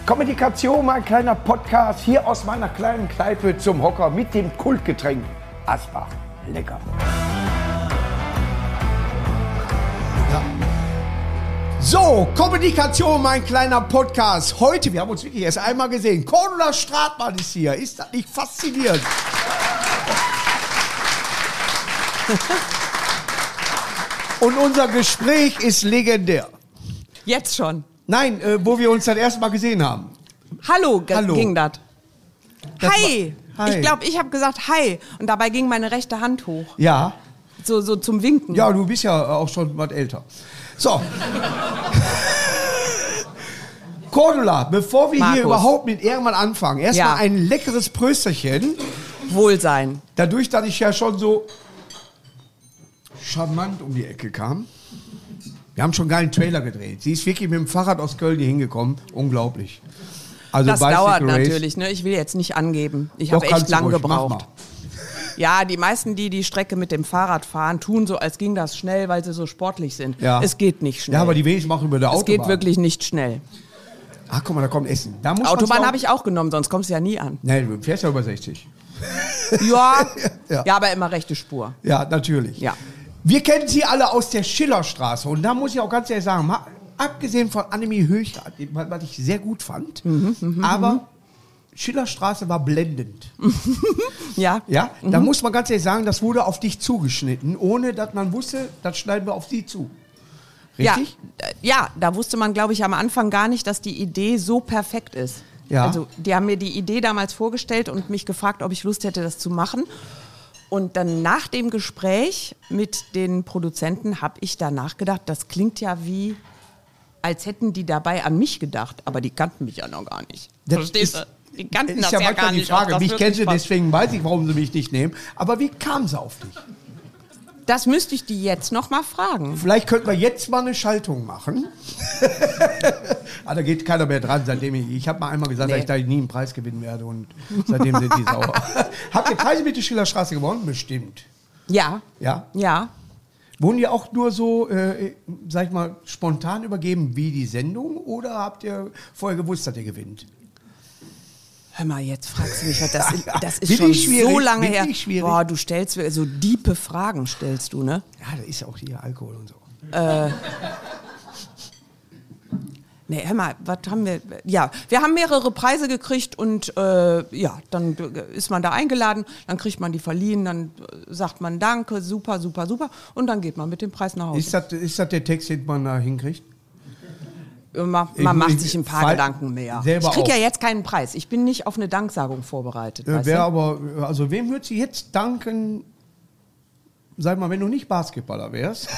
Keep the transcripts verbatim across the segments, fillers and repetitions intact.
Kommunikation, mein kleiner Podcast, hier aus meiner kleinen Kneipe zum Hocker mit dem Kultgetränk Asbach. Lecker. Ja. So, Kommunikation, mein kleiner Podcast. Heute, wir haben uns wirklich erst einmal gesehen. Cordula Stratmann ist hier. Ist das nicht faszinierend? Und unser Gespräch ist legendär. Jetzt schon? Nein, äh, wo wir uns das erste Mal gesehen haben. Hallo, g- Hallo. ging das. Das Hi. war- hi. Ich glaube, ich habe gesagt Hi. Und dabei ging meine rechte Hand hoch. Ja. So, so zum Winken. Ja, du bist ja auch schon was älter. So. Cordula, bevor wir Markus. hier überhaupt mit irgendwann anfangen, erstmal Ja. ein leckeres Prösterchen. Wohlsein. Dadurch, dass ich ja schon so charmant um die Ecke kam. Wir haben schon einen geilen Trailer gedreht. Sie ist wirklich mit dem Fahrrad aus Köln hier hingekommen. Unglaublich. Also Das Bicycle dauert Race. natürlich, ne? Ich will jetzt nicht angeben. Ich Doch, habe echt kannst du lang ruhig. Mach gebraucht. mal. Ja, die meisten, die die Strecke mit dem Fahrrad fahren, tun so, als ging das schnell, weil sie so sportlich sind. Ja. Es geht nicht schnell. Ja, aber die wenigsten machen über der es Autobahn. geht wirklich nicht schnell. Ach, guck mal, da kommt Essen. Da muss Autobahn man's habe ich auch genommen, sonst kommst du ja nie an. Nee, du fährst ja über sechzig. Ja, Ja. ja, aber immer rechte Spur. Ja, natürlich. Ja. Wir kennen sie alle aus der Schillerstraße. Und da muss ich auch ganz ehrlich sagen, mal, abgesehen von Annemie Höcher, was ich sehr gut fand, Mhm, aber Schillerstraße war blendend. Ja. Ja, da muss man ganz ehrlich sagen, das wurde auf dich zugeschnitten, ohne dass man wusste, das schneiden wir auf sie zu. Richtig? Ja, äh, ja, da wusste man, glaube ich, am Anfang gar nicht, dass die Idee so perfekt ist. Ja. Also die haben mir die Idee damals vorgestellt und mich gefragt, ob ich Lust hätte, das zu machen. Und dann nach dem Gespräch mit den Produzenten habe ich danach gedacht, das klingt ja wie, als hätten die dabei an mich gedacht. Aber die kannten mich ja noch gar nicht. Das Verstehst ist- du? Die kannten Ist das ja ja, manchmal gar die nicht. Frage, ob das mich kennen sie, wirklich passt. deswegen weiß ich, warum sie mich nicht nehmen. Aber wie kam sie auf dich? Das müsste ich die jetzt noch mal fragen. Vielleicht könnten wir jetzt mal eine Schaltung machen. Aber da geht keiner mehr dran, seitdem ich, ich habe mal einmal gesagt, Nee. dass ich da nie einen Preis gewinnen werde und seitdem sind die sauer. Habt ihr Preise mit der Schillerstraße gewonnen? Bestimmt. Ja, Ja? ja. Wurden die auch nur so, äh, sag ich mal, spontan übergeben wie die Sendung oder habt ihr vorher gewusst, dass ihr gewinnt? Hör mal, jetzt fragst du mich, was das, ist- das ist Bin schon ich schwierig? so lange Bin her. ich schwierig? Boah, du stellst mir so diepe Fragen, stellst du, ne? Ja, da ist ja auch hier Alkohol und so. Nee, hör mal, was haben wir? Ja, wir haben mehrere Preise gekriegt und äh, ja, dann ist man da eingeladen, dann kriegt man die verliehen, dann sagt man Danke, super, super, super und dann geht man mit dem Preis nach Hause. Ist das, ist das der Text, den man da hinkriegt? man ich- man macht ich- sich ein paar fall- Gedanken mehr. selber Ich krieg auch. ja jetzt keinen Preis. Ich bin nicht auf eine Danksagung vorbereitet. Äh, weißt wer du? aber, also wem würdest du jetzt danken, sag mal, wenn du nicht Basketballer wärst?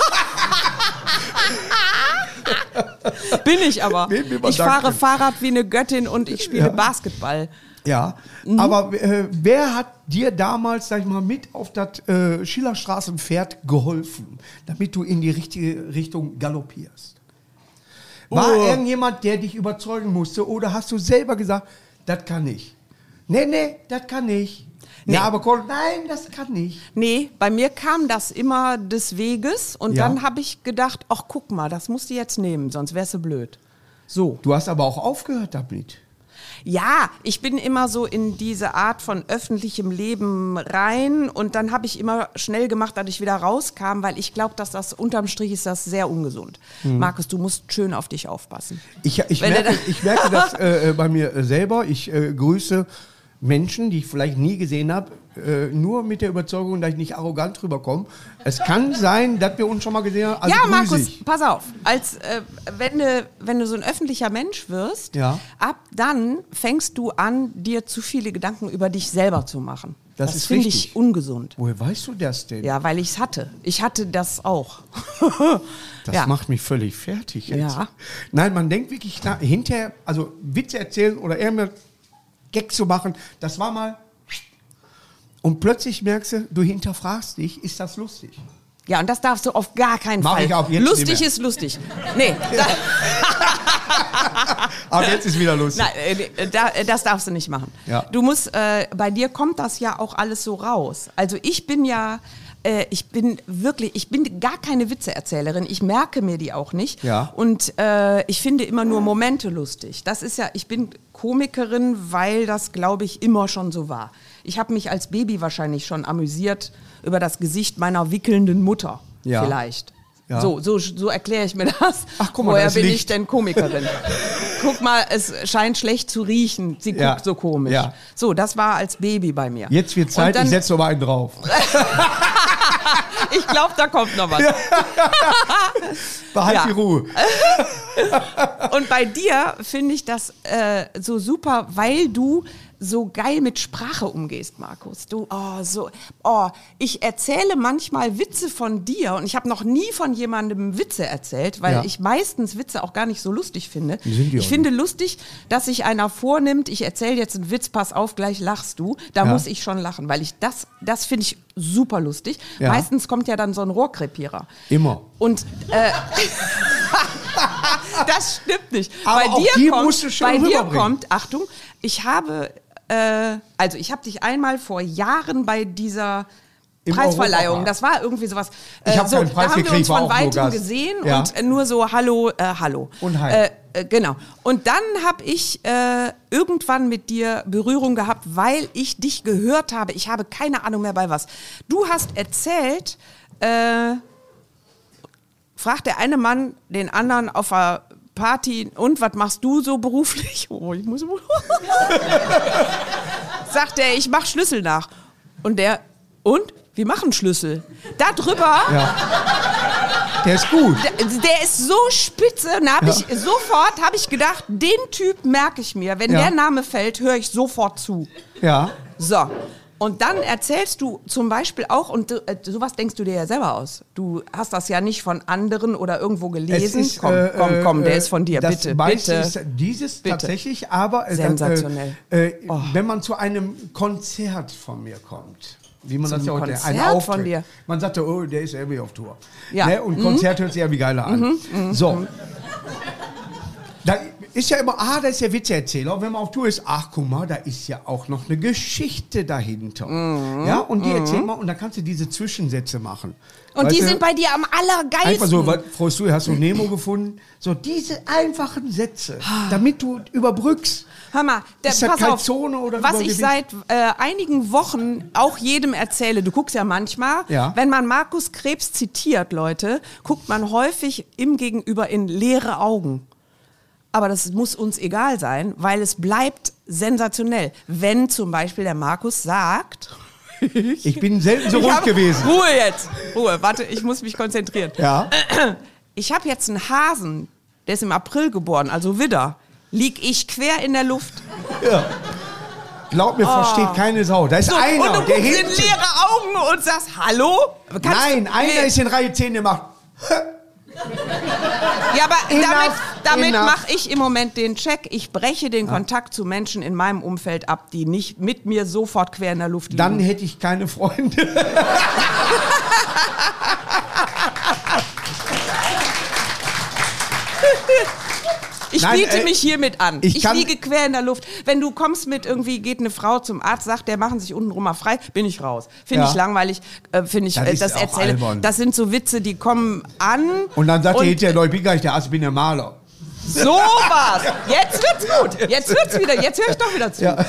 Bin ich aber. Wem will man Ich fahre danken? Fahrrad wie eine Göttin und ich spiele Ja. Basketball. Ja, Mhm. aber äh, wer hat dir damals, sag ich mal, mit auf das äh, Schillerstraßenpferd geholfen, damit du in die richtige Richtung galoppierst? War Oh. irgendjemand, der dich überzeugen musste oder hast du selber gesagt, das kann ich? Nee, nee, das kann ich. Nee. Ja, aber Col- nein, das kann nicht. Nee, bei mir kam das immer des Weges und Ja. dann habe ich gedacht, ach guck mal, das musst du jetzt nehmen, sonst wärst du blöd. So. Du hast aber auch aufgehört damit. Ja, ich bin immer so in diese Art von öffentlichem Leben rein und dann habe ich immer schnell gemacht, dass ich wieder rauskam, weil ich glaube, dass das unterm Strich ist das sehr ungesund. Markus, du musst schön auf dich aufpassen. Ich, ich, Wenn merke, du da- ich merke das äh, äh, bei mir äh, selber. Ich äh, grüße Menschen, die ich vielleicht nie gesehen habe, äh, nur mit der Überzeugung, dass ich nicht arrogant rüberkomme. Es kann sein, dass wir uns schon mal gesehen haben. Also ja, grüße Markus, ich. pass auf. Als, äh, wenn, du, wenn du so ein öffentlicher Mensch wirst, Ja. ab dann fängst du an, dir zu viele Gedanken über dich selber zu machen. Das Das, ist finde richtig. ich ungesund. Woher weißt du das denn? Ja, weil ich es hatte. Ich hatte das auch. Das ja. macht mich völlig fertig jetzt. Ja. Nein, man denkt wirklich nach, hinterher, also Witze erzählen oder irgendeinen Gag zu machen, das war mal. Und plötzlich merkst du, du hinterfragst dich, ist das lustig? Ja, und das darfst du auf gar keinen Mach Fall. ich auch jetzt nicht lustig mehr. ist lustig. Nee, da, Aber jetzt ist wieder lustig. nein, äh, da, äh, das darfst du nicht machen. Ja. Du musst, äh, bei dir kommt das ja auch alles so raus. Also ich bin ja äh, ich bin wirklich, ich bin gar keine Witzeerzählerin. Ich merke mir die auch nicht. Ja. Und äh, ich finde immer nur Momente lustig. Das ist ja, ich bin Komikerin, weil das, glaube ich, immer schon so war. Ich habe mich als Baby wahrscheinlich schon amüsiert über das Gesicht meiner wickelnden Mutter. Ja. Vielleicht. Ja. So, so, so erkläre ich mir das. Ach, guck mal, Woher das bin Licht. ich denn Komikerin? Guck mal, es scheint schlecht zu riechen. Sie Ja. guckt so komisch. Ja. So, das war als Baby bei mir. Jetzt wird Zeit, Und dann- ich setze noch mal einen drauf. Ich glaube, da kommt noch was. Behalt Ja. die Ruhe. Und bei dir finde ich das äh, so super, weil du so geil mit Sprache umgehst, Markus. Du, oh, so, oh, ich erzähle manchmal Witze von dir und ich habe noch nie von jemandem Witze erzählt, weil Ja. ich meistens Witze auch gar nicht so lustig finde. Sind die auch Ich finde lustig, dass sich einer vornimmt, ich erzähle jetzt einen Witz, pass auf, gleich lachst du. Da Ja. muss ich schon lachen, weil ich das, das finde ich super lustig. Ja. Meistens kommt ja dann so ein Rohrkrepierer. Immer. Und äh, das stimmt nicht. Aber bei auch dir die kommt, musst du schon bei dir rüberbringen. kommt, Achtung, ich habe, äh, also ich habe dich einmal vor Jahren bei dieser Im Preisverleihung, Europapark. das war irgendwie sowas. Ich hab keinen Preis da haben wir gekriegt, uns war von auch nur weitem Gast. gesehen Ja. und äh, nur so Hallo, äh, Hallo. Und hi. Äh, äh, genau. Und dann habe ich äh, irgendwann mit dir Berührung gehabt, weil ich dich gehört habe. Ich habe keine Ahnung mehr bei was. Du hast erzählt, äh, fragt der eine Mann den anderen auf einer Party, und was machst du so beruflich? Oh, ich muss. Sagt er, ich mach Schlüssel nach. Und der, und? Wir machen Schlüssel. Da drüber, Der ist gut. der, der ist so spitze. Und da hab Ja. ich sofort habe ich gedacht, den Typ merke ich mir. Wenn Ja. der Name fällt, höre ich sofort zu. Ja. So. Und dann erzählst du zum Beispiel auch, und du, äh, sowas denkst du dir ja selber aus. Du hast das ja nicht von anderen oder irgendwo gelesen. Es ist, komm, äh, komm, komm, der äh, ist von dir, das bitte, meiste bitte. Ist dieses Bitte. tatsächlich, aber äh, Sensationell. Äh, äh, wenn man zu einem Konzert von mir kommt, wie man Zum das ja heute Konzert ein von Auftritt. dir? Man sagt ja, oh, der ist irgendwie auf Tour. Ja. Ne? Und Konzert hört sich ja wie geiler an. So. Da ist ja immer, ah, da ist der Witzeerzähler. Und wenn man auf Tour ist, ach, guck mal, da ist ja auch noch eine Geschichte dahinter. Ja, und die erzählen mal, und dann kannst du diese Zwischensätze machen. Und Weißt die du? sind bei dir am allergeilsten. Einfach so, was, Frau Stuhl, hast du Nemo gefunden? So diese einfachen Sätze, damit du überbrückst. Hör mal, der, Ist das pass auf, Calzone oder was ich Übergewicht? seit äh, einigen Wochen auch jedem erzähle, du guckst ja manchmal, Ja. wenn man Markus Krebs zitiert, Leute, guckt man häufig im Gegenüber in leere Augen. Aber das muss uns egal sein, weil es bleibt sensationell. Wenn zum Beispiel der Markus sagt... Ich bin selten so Ich ruhig hab- gewesen. Ruhe jetzt, Ruhe, warte, ich muss mich konzentrieren. Ja. Ich habe jetzt einen Hasen, der ist im April geboren, also Widder. Lieg ich quer in der Luft. Glaub mir, versteht keine Sau. Da ist So, einer, und du der guckst in hinten... leere Augen und sagst, hallo? Kannst Nein, du- einer Nee. ist in Reihe zehn, der macht... Ja, aber Enough, damit, damit enough. mache ich im Moment den Check. Ich breche den Kontakt zu Menschen in meinem Umfeld ab, die nicht mit mir sofort quer in der Luft liegen. Dann hätte ich keine Freunde. Ich Nein, biete äh, mich hiermit an. ich Ich, kann- liege quer in der Luft. Wenn du kommst mit irgendwie, geht eine Frau zum Arzt, sagt, der machen sich untenrum mal frei, bin ich raus. Finde Ja. ich langweilig, äh, finde ich, Das äh, ist das auch erzähle. albern. Das sind so Witze, die kommen an. Und dann sagt und er hinterher, Leute, ich bin gar nicht der Arzt, ich bin der Maler. So was. Jetzt wird's gut. Jetzt wird's wieder, jetzt höre ich doch wieder zu. Ja.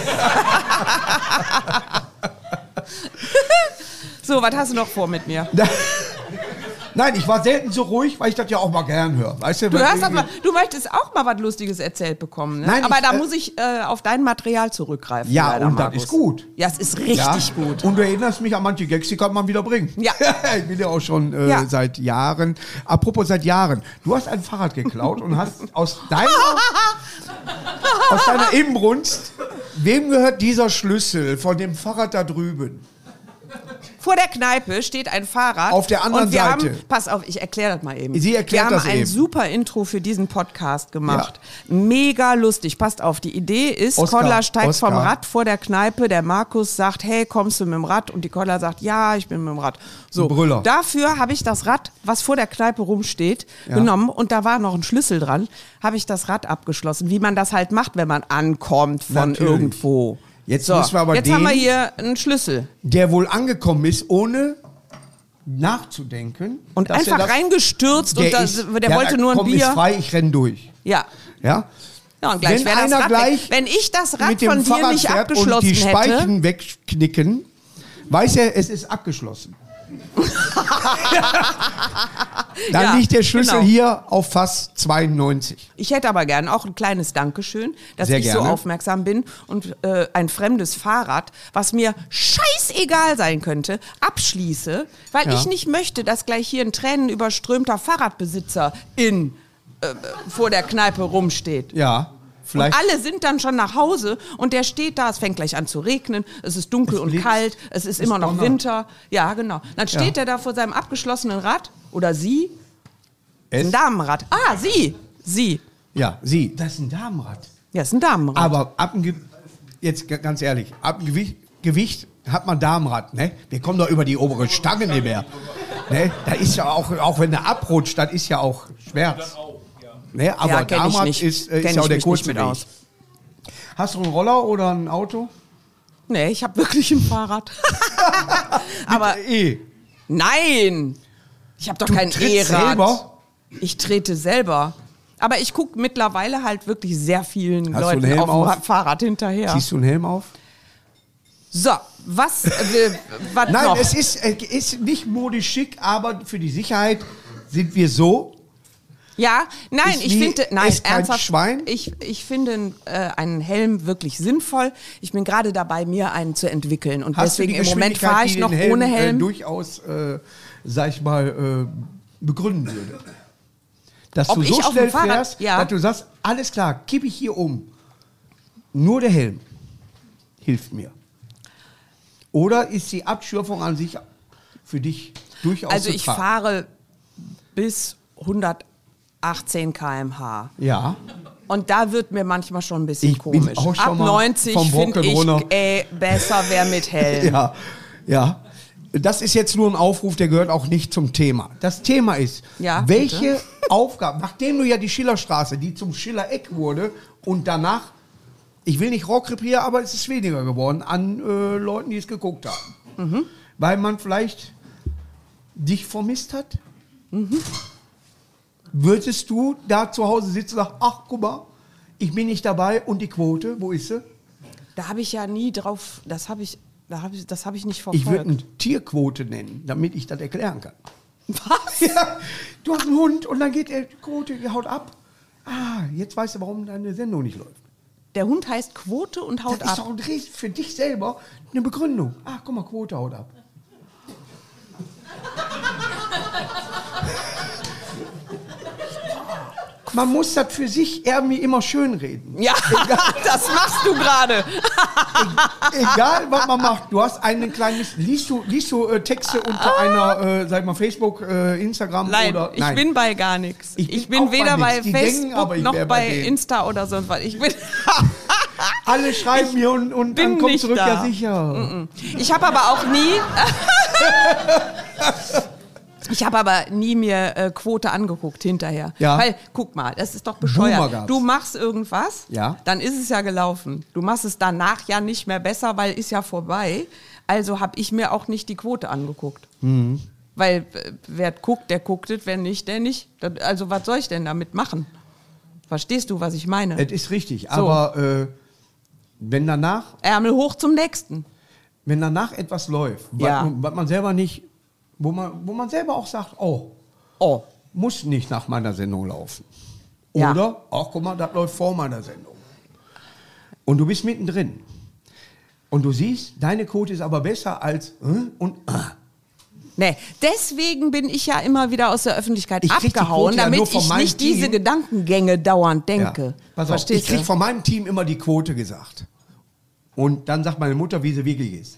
So, was hast du noch vor mit mir? Nein, ich war selten so ruhig, weil ich das ja auch mal gern höre. Weißt du, Du, weil hörst das irgendwie- mal, du möchtest auch mal was Lustiges erzählt bekommen, ne? Nein, Aber ich, da äh, muss ich äh, auf dein Material zurückgreifen. Ja, leider, und das Markus. ist gut. Ja, es ist richtig Ja. gut. Und du erinnerst mich an manche Gags, die kann man wieder bringen. Ja. Ich bin ja auch schon äh, Ja. seit Jahren. Apropos seit Jahren. Du hast ein Fahrrad geklaut und hast aus deiner, aus deiner Inbrunst, wem gehört dieser Schlüssel von dem Fahrrad da drüben? Vor der Kneipe steht ein Fahrrad. Auf der anderen und wir Seite. Haben, pass auf, ich erkläre das mal eben. Sie erklärt wir das haben ein eben. super Intro für diesen Podcast gemacht. Mega lustig. Passt auf, die Idee ist, Oskar, Koller steigt Oskar. vom Rad vor der Kneipe. Der Markus sagt, hey, kommst du mit dem Rad? Und die Koller sagt, ja, ich bin mit dem Rad. So, Ein Brüller. dafür habe ich das Rad, was vor der Kneipe rumsteht, Ja. genommen. Und da war noch ein Schlüssel dran. Habe ich das Rad abgeschlossen. Wie man das halt macht, wenn man ankommt von Natürlich. irgendwo. Jetzt so, müssen wir aber jetzt den- haben wir hier einen Schlüssel. Der wohl angekommen ist, ohne nachzudenken. Und dass einfach er das, reingestürzt und das, ist, der ja, wollte da, nur ein komm, Bier. Ist frei, ich renn durch. Ja. Ja? Ja, und gleich Wenn wäre das einer Rad gleich weg. Wenn ich das Rad mit dem von dir Fahrrad nicht fährt und abgeschlossen die Speichen hätte. wegknicken, weiß er, es ist abgeschlossen. Dann Ja, liegt der Schlüssel genau. hier auf Fass zweiundneunzig. Ich hätte aber gern auch ein kleines Dankeschön, dass Sehr ich gerne. so aufmerksam bin und äh, ein fremdes Fahrrad, was mir scheißegal sein könnte, abschließe, weil Ja. ich nicht möchte, dass gleich hier ein tränenüberströmter Fahrradbesitzer in, äh, vor der Kneipe rumsteht. Ja, vielleicht. Und alle sind dann schon nach Hause und der steht da, es fängt gleich an zu regnen, es ist dunkel Es und blitzt, kalt, es ist es immer noch donnert. Winter. Ja, genau. Dann steht Ja. er da vor seinem abgeschlossenen Rad oder sie, Es, ein Damenrad. Ah, sie, sie. ja, sie. Das ist ein Damenrad. Ja, ist ein Damenrad. Aber ab dem Ge jetzt g- ganz ehrlich, ab dem Gewicht, Gewicht hat man Damenrad, ne? Wir kommen doch über die obere Stange nicht mehr. Ne? Da ist ja auch, auch wenn der abrutscht, das ist ja auch Schmerz. Ne? Aber Ja, kenn ich Damenrad nicht. ist, äh, Kenn ist ja auch ich der mich kurze nicht mit Weg. aus. Hast du einen Roller oder ein Auto? Nee, ich habe wirklich ein Fahrrad. Aber E. nein, ich habe doch Du kein trittst E-Rad. selber? Ich trete selber. Aber ich gucke mittlerweile halt wirklich sehr vielen Hast du einen Leuten Helm auf dem auf? Ra- Fahrrad hinterher. Ziehst du einen Helm auf? So, was, äh, was Nein, noch? es ist, äh, ist nicht modisch schick, aber für die Sicherheit sind wir so. Ja, nein, Ist ich wie- finde, nein, ist kein ernsthaft, Schwein? ich, ich finde äh, einen Helm wirklich sinnvoll. Ich bin gerade dabei, mir einen zu entwickeln und Hast du deswegen die im Moment Geschwindigkeit, fahre ich die noch den Helm, ohne Helm. Äh, durchaus, äh, sag ich mal, äh, begründen würde. Dass Ob du so ich auf dem schnell Fahrrad- fährst, ja. dass du sagst, alles klar, kippe ich hier um. Nur der Helm hilft mir. Oder ist die Abschürfung an sich für dich durchaus Also zu ich tragen? fahre bis hundertachtzehn Kilometer pro Stunde. Ja. Und da wird mir manchmal schon ein bisschen Ich bin komisch. auch schon Ab mal neunzig vom finde Brocken ich, runter. ey, besser wäre mit Helm. Ja, ja. Das ist jetzt nur ein Aufruf, der gehört auch nicht zum Thema. Das Thema ist, Ja, welche Aufgaben, nachdem du ja die Schillerstraße, die zum Schillereck wurde und danach, ich will nicht Rohrkrepierer, aber es ist weniger geworden an äh, Leuten, die es geguckt haben. Mhm. Weil man vielleicht dich vermisst hat. Mhm. Würdest du da zu Hause sitzen und sagen, ach guck mal, ich bin nicht dabei und die Quote, wo ist sie? Da habe ich ja nie drauf, das habe ich, da hab ich, das habe ich nicht Ich verfolgt. würde eine Tierquote nennen, damit ich das erklären kann. Was? Ja, du hast einen Hund und dann geht der Quote, die haut ab. Ah, jetzt weißt du, warum deine Sendung nicht läuft. Der Hund heißt Quote und haut Das ist ab. doch ein Dreh- für dich selber eine Begründung. Ach, guck mal, Quote haut ab. Man muss das für sich irgendwie immer schönreden. Ja, das machst du gerade. Egal, was man macht. Du hast einen kleinen... Liest du, liest du äh, Texte unter einer, äh, sag ich mal, Facebook, äh, Instagram Nein, oder... ich bin bei gar nichts. Ich Ich bin bin, auch bei weder bei, nichts. Die denken Facebook aber, ich noch wär bei, bei denen. Insta oder sonst was. Ich bin, Alle schreiben mir und, und bin dann kommt nicht zurück, da. ja sicher. ich habe aber auch nie... Ich habe aber nie mir äh, Quote angeguckt hinterher. Ja. Weil, guck mal, das ist doch Boomer bescheuert. gab's. Du machst irgendwas, Ja. dann ist es ja gelaufen. Du machst es danach ja nicht mehr besser, weil ist ja vorbei. Also habe ich mir auch nicht die Quote angeguckt. Mhm. Weil äh, wer guckt, der guckt es, wer nicht, der nicht. Das, also was soll ich denn damit machen? Verstehst du, was ich meine? Es ist richtig, aber äh, wenn danach, Ärmel hoch zum nächsten. wenn danach etwas läuft, was, Ja. man, was man selber nicht, wo man, wo man selber auch sagt, oh, Oh. muss nicht nach meiner Sendung laufen. Ja. Oder, ach guck mal, das läuft vor meiner Sendung. Und du bist mittendrin. Und du siehst, deine Quote ist aber besser als äh, und äh. Nee, deswegen bin ich ja immer wieder aus der Öffentlichkeit Ich krieg die abgehauen, Quote ja damit nur von ich meinem nicht diese Team. Gedankengänge dauernd denke. Ja. Pass auf, Verstehst ich krieg du? von meinem Team immer die Quote gesagt. Und dann sagt meine Mutter, wie sie wirklich ist.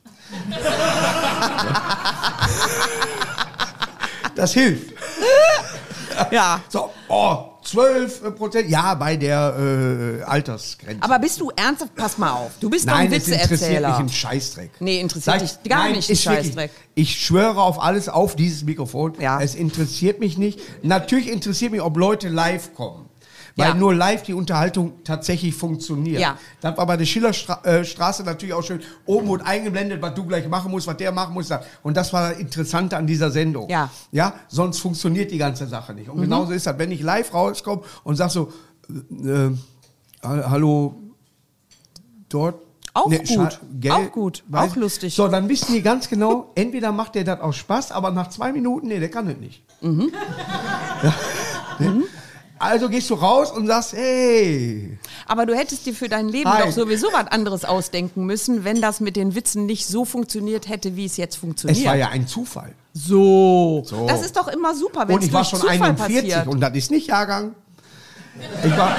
Das hilft. Ja. So, oh, zwölf Prozent, ja, bei der äh, Altersgrenze. Aber bist du ernsthaft? Pass mal auf. Du bist Nein, doch ein es interessiert mich Witzeerzähler. ein Scheißdreck. Nee, interessiert Sag- dich gar nein, nicht, ein ist wirklich- Scheißdreck. Ich schwöre auf alles, auf dieses Mikrofon. Ja. Es interessiert mich nicht. Natürlich interessiert mich, ob Leute live kommen. weil Ja. nur live die Unterhaltung tatsächlich funktioniert. Ja. Das war bei der Schillerstraße natürlich auch schön. Oben wurde eingeblendet, was du gleich machen musst, was der machen muss. Und das war das Interessante an dieser Sendung. Ja. Ja, sonst funktioniert die ganze Sache nicht. Und genauso ist das, wenn ich live rauskomme und sag so, äh, hallo, dort. Auch Nee, gut, scha- gell? auch gut, Weiß- auch lustig. So, dann wissen die ganz genau, entweder macht der das aus Spaß, aber nach zwei Minuten, nee, der kann das nicht. Mhm. Ja. Also gehst du raus und sagst, hey, Aber du hättest dir für dein Leben Hi. doch sowieso was anderes ausdenken müssen, wenn das mit den Witzen nicht so funktioniert hätte, wie es jetzt funktioniert. es war ja ein Zufall. so. So. Das ist doch immer super, wenn Und es ich war durch schon Zufall einundvierzig passiert. und das ist nicht Jahrgang. Ich war,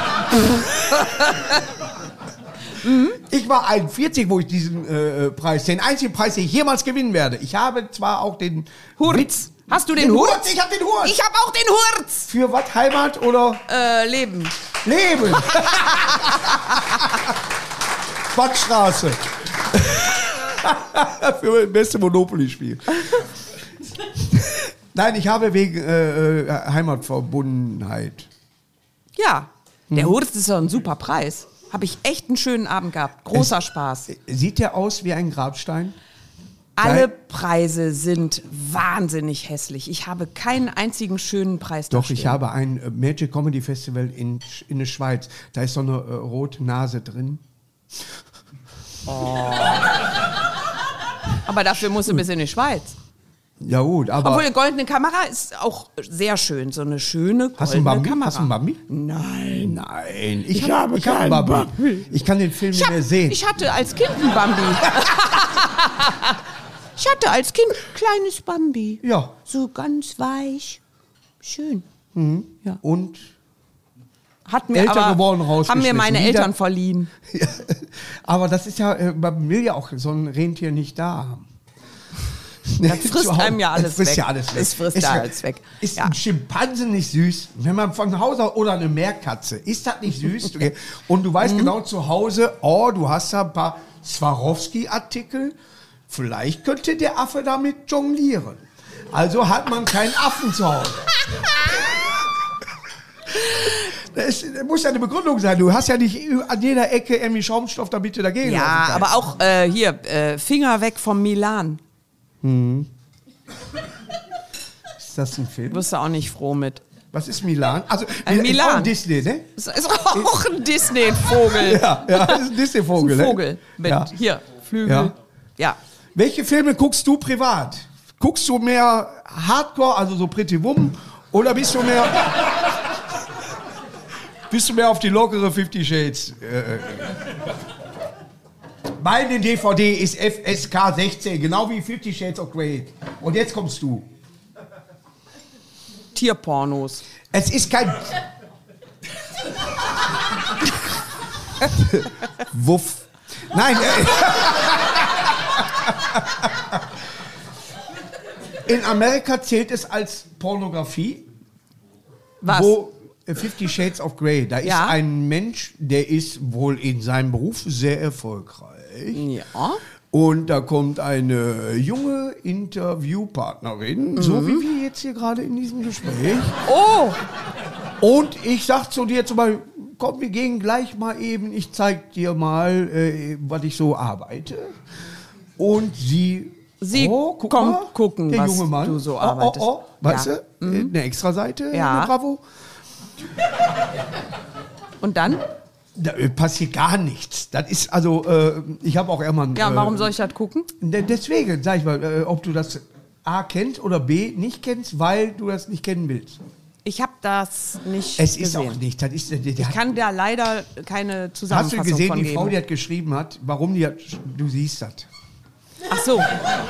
ich war einundvierzig, wo ich diesen äh, Preis, den einzigen Preis, den ich jemals gewinnen werde. Ich habe zwar auch den Hurz. Hast du den, Den Hurz? Hurz, ich hab den Hurz. Ich hab auch den Hurz. Für was? Heimat oder Äh, Leben. Leben? Quatschstraße. Für das beste Monopoly-Spiel. Nein, ich habe wegen äh, äh, Heimatverbundenheit. Ja, der Mhm. Hurz ist ja ein super Preis. Habe ich echt einen schönen Abend gehabt. Großer Es- Spaß. Sieht der aus wie ein Grabstein? Alle Nein. Preise sind wahnsinnig hässlich. Ich habe keinen einzigen schönen Preis da Doch, ich stehen. habe ein äh, Magic Comedy Festival in, Sch- in der Schweiz. Da ist so eine äh, rote Nase drin. Aber dafür musst du bis in die Schweiz. Ja gut, aber... Obwohl, eine goldene Kamera ist auch sehr schön. So eine schöne goldene Hast du einen Bambi? Kamera. Hast du einen Bambi? Nein. Nein, ich, Ich hab- habe ich hab einen keinen Bambi. Bambi. Ich kann den Film Ich, nicht hab, mehr sehen. ich hatte als Kind einen Bambi. Ich hatte als Kind ein kleines Bambi. Ja. So ganz weich. Schön. Ja. Und Hat mir Älter aber, geworden, haben rausgeschmissen. mir meine Wieder- Eltern verliehen. Ja, aber das ist ja, äh, man will ja auch so ein Rentier nicht da haben. Das frisst einem ja alles das frisst weg. Ja alles weg. Das frisst ist ja ja- alles weg. Ist Ja. ein Schimpanse nicht süß? Wenn man von Hause aus, oder eine Meerkatze, ist das nicht süß? Okay. Und du Mhm. weißt genau zu Hause, oh, du hast da ein paar Swarovski-Artikel. Vielleicht könnte der Affe damit jonglieren. Also hat man keinen Affen zu Hause. Das, ist, das muss ja eine Begründung sein. Du hast ja nicht an jeder Ecke irgendwie Schaumstoff, damit du dagegen laufen Ja, kannst. aber auch äh, hier, äh, Finger weg vom Milan. Ist das ein Film? Wirst du auch nicht froh mit. Was ist Milan? Also, Ein ist Milan. auch ein Disney, ne? Das ist auch ein Disney-Vogel. Ja, ja, das ist ein Disney-Vogel. Ein ne? Vogel mit Ja. hier, Flügel. Ja. Ja. Welche Filme guckst du privat? Guckst du mehr Hardcore, also so Pretty Woman, oder bist du mehr bist du mehr auf die lockere Fifty Shades? Äh, meine D V D ist F S K sechzehn, genau wie Fifty Shades of Grey. Und jetzt kommst du. Tierpornos. Es ist kein Wuff. Nein. Äh, in Amerika zählt es als Pornografie. Was? Wo äh, Fifty Shades of Grey, da ist Ja. ein Mensch, der ist wohl in seinem Beruf sehr erfolgreich. Ja. Und da kommt eine junge Interviewpartnerin, so wie wir jetzt hier gerade in diesem Gespräch. Oh, Und ich sag zu dir zum Beispiel, komm, wir gehen gleich mal eben, ich zeig dir mal, äh, was ich so arbeite. Und sie, Sie guck kommt mal, gucken, der was junge Mann. du so Oh, arbeitest. Oh, oh, weißt Ja. du, äh, eine Extraseite, Ja. eine Bravo. und dann? Da äh, passiert gar nichts. Das ist also, äh, ich habe auch immer. Ja, und warum äh, soll ich das gucken? de- Deswegen, sag ich mal, äh, ob du das A kennst oder B nicht kennst, weil du das nicht kennen willst. Ich habe das nicht Es ist gesehen. auch nicht. Das ist, der, der, Ich kann da leider keine hast du Zusammenfassung gesehen, von die geben. Frau, die hat geschrieben hat, warum die hat, du siehst das. Ach so.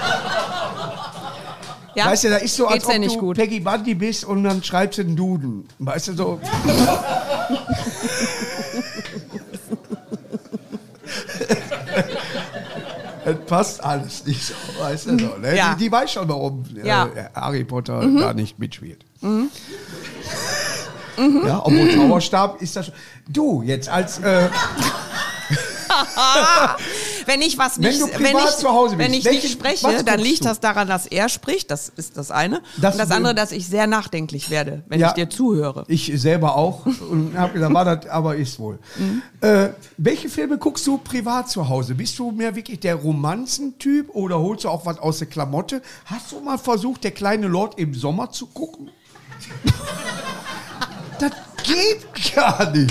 Ja? Weißt du, da ist so, als Geht's ob dir nicht du gut? Peggy Bundy bist und dann schreibst du einen Duden. Weißt du, so. Das passt alles nicht so, weißt du so. Ne? Ja. Die, die weiß schon, warum Ja. äh, Harry Potter da nicht mitspielt. Ja, obwohl Zauberstab ist das schon. Du, jetzt als. Äh, wenn ich was Wenn nicht, du privat wenn ich, zu Hause bist, wenn ich welchen- nicht spreche, was dann guckst liegt du? das daran, dass er spricht. Das ist das eine. Das und das will- andere, dass ich sehr nachdenklich werde, wenn Ja. ich dir zuhöre. Ich selber auch und habe gesagt, war das, aber ist wohl. Mhm. Äh, welche Filme guckst du privat zu Hause? Bist du mehr wirklich der Romanzentyp oder holst du auch was aus der Klamotte? Hast du mal versucht, der kleine Lord im Sommer zu gucken? Das geht gar nicht.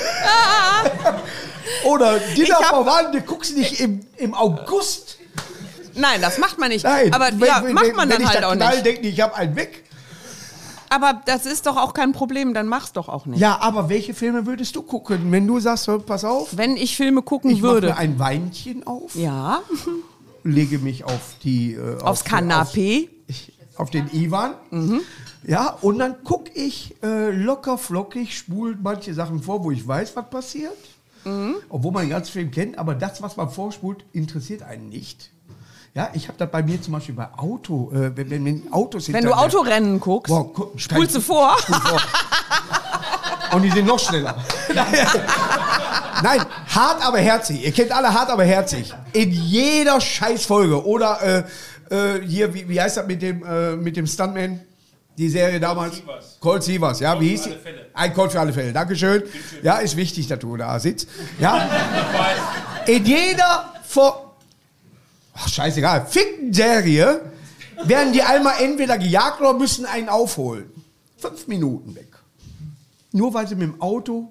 Oder Dinner Ich hab- for One, du guckst nicht im, im August. Nein, das macht man nicht. Nein, aber wenn, ja, wenn, macht wenn, man wenn dann ich halt da auch knall, nicht. denke ich, ich habe einen weg. Aber das ist doch auch kein Problem, dann mach's doch auch nicht. Ja, aber welche Filme würdest du gucken, wenn du sagst, hör, pass auf, Wenn ich Filme gucken ich mache würde. mir ein Weinchen auf, Ja, lege mich auf die äh, aufs auf, Kanapee. Auf, auf den Ivan. Ja, und dann gucke ich äh, locker flockig, spult manche Sachen vor, wo ich weiß, was passiert. Obwohl man den ganzen Film kennt, aber das, was man vorspult, interessiert einen nicht. Ja, ich habe das bei mir zum Beispiel bei Auto, äh, wenn, wenn, wenn Autos Wenn du hinter- Autorennen guckst, Boah, gu- spulst du vor. Spul vor. Und die sind noch schneller. Nein, hart aber herzig. Ihr kennt alle hart aber herzig. In jeder Scheißfolge. Oder äh, äh, hier, wie, wie heißt das mit dem, äh, mit dem Stuntman? Die Serie damals? Sievers. Colt Sievers, ja, wie hieß für die? alle Fälle. Ein Colt für alle Fälle, Dankeschön. Ja, ist wichtig, dass du da sitzt. Ja. In jeder Vor... Ach, scheißegal. Ficken Serie werden die einmal entweder gejagt oder müssen einen aufholen. Fünf Minuten weg. Nur weil sie mit dem Auto...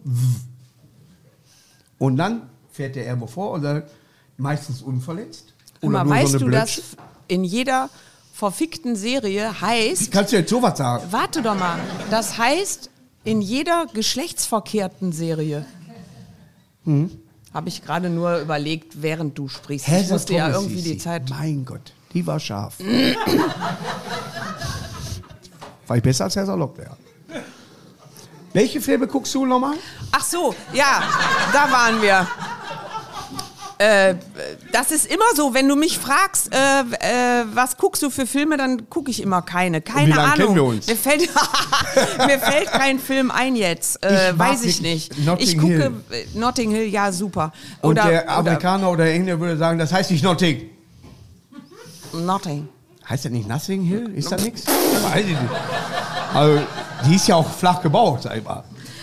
Und dann fährt der irgendwo vor und sagt, meistens unverletzt. Oder Immer nur weißt so eine du, dass Blödsinn. in jeder verfickten Serie heißt, Kannst du jetzt sowas sagen? warte doch mal, das heißt in jeder geschlechtsverkehrten Serie. Habe ich gerade nur überlegt, während du sprichst. Ich musste ja Thomas irgendwie hieß die sie. Zeit... Mein Gott, die war scharf. War ich besser als Herr Salopp, ja. Welche Filme guckst du nochmal? Ach so, ja, da waren wir. Äh, das ist immer so, wenn du mich fragst, äh, äh, was guckst du für Filme, dann gucke ich immer keine. Keine wie lange Ahnung. kennen wir uns? Mir fällt, mir fällt kein Film ein jetzt. Äh, Ich mag weiß ich wirklich nicht. Notting ich gucke Hill. äh, Notting Hill, ja super. Und Oder, der oder Amerikaner oder Engländer würde sagen, das heißt nicht Notting. Notting. Heißt das nicht Nothing Hill? Ist das nichts? Weiß ich nicht. Also, die ist ja auch flach gebaut, sag ich mal.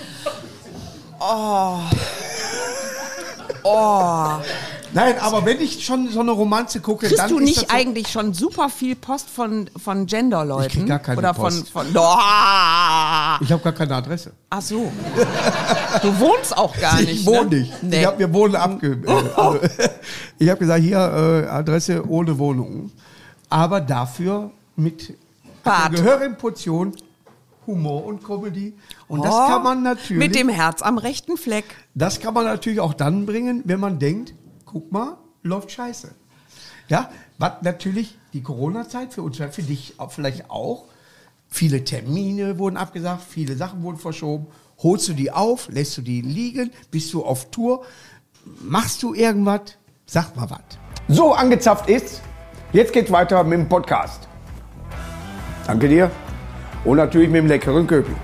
Oh. Nein, aber wenn ich schon so eine Romanze gucke, Kriegst dann du ist nicht das so, eigentlich schon super viel Post von, von Gender-Leuten? Ich krieg gar keine Oder Post. von. von oh. Ich habe gar keine Adresse. Ach so. Du wohnst auch gar nicht. Ich wohne ne? nicht. Nee. Ich habe mir Wohnen abge... Äh, also, ich habe gesagt, hier äh, Adresse ohne Wohnung. Aber dafür mit Bad. einer gehörigen Portion Humor und Comedy. Und das Oh, kann man natürlich... Mit dem Herz am rechten Fleck. Das kann man natürlich auch dann bringen, wenn man denkt, guck mal, läuft scheiße. Ja, was natürlich die Corona-Zeit für uns, für dich auch vielleicht auch, viele Termine wurden abgesagt, viele Sachen wurden verschoben. Holst du die auf, lässt du die liegen, bist du auf Tour, machst du irgendwas, sag mal was. So angezapft ist, jetzt geht's weiter mit dem Podcast. Danke dir. Und natürlich mit dem leckeren Köpi.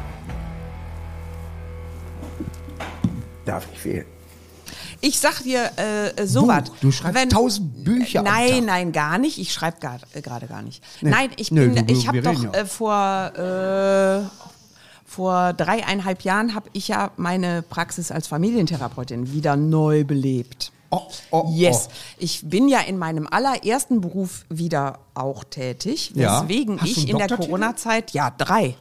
Darf nicht fehlen. Ich sag dir äh, sowas. Buch. Du schreibst tausend Bücher am Nein, Tag. nein, gar nicht. Ich schreibe gerade äh, gerade gar nicht. Nee. Nein, ich Nö, bin, du- ich habe wir reden doch ja. äh, vor äh, vor dreieinhalb Jahren habe ich ja meine Praxis als Familientherapeutin wieder neu belebt. Oh, oh, Yes. oh. Ich bin ja in meinem allerersten Beruf wieder auch tätig, Ja. weswegen Hast du ich einen in der Doktortitel? Corona-Zeit, ja, drei.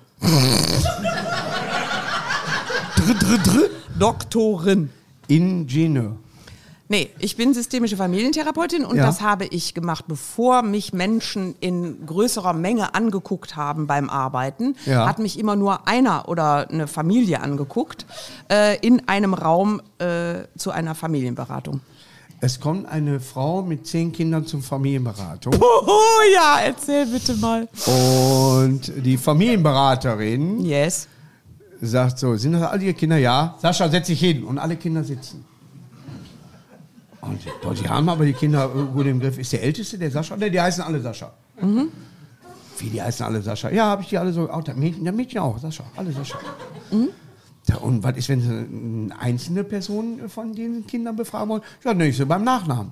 Dr, dr, dr. Doktorin. Ingenieur. Nee, ich bin systemische Familientherapeutin und Ja. das habe ich gemacht, bevor mich Menschen in größerer Menge angeguckt haben beim Arbeiten. Ja. Hat mich immer nur einer oder eine Familie angeguckt, äh, in einem Raum äh, zu einer Familienberatung. Es kommt eine Frau mit zehn Kindern zum Familienberatung. Oh ja, erzähl bitte mal. Und die Familienberaterin Yes. sagt so, sind das alle Ihre Kinder? Ja. Sascha, setz dich hin. Und alle Kinder sitzen. Und die, die haben aber die Kinder gut im Griff. Ist der Älteste der Sascha? Ne, die heißen alle Sascha. Mhm. Wie, die heißen alle Sascha? Ja, habe ich die alle so. Auch der Mädchen, der Mädchen auch, Sascha. Alle Sascha. Mhm. Ja, und was ist, wenn Sie eine einzelne Person von den Kindern befragen wollen? Ja, nicht so beim Nachnamen.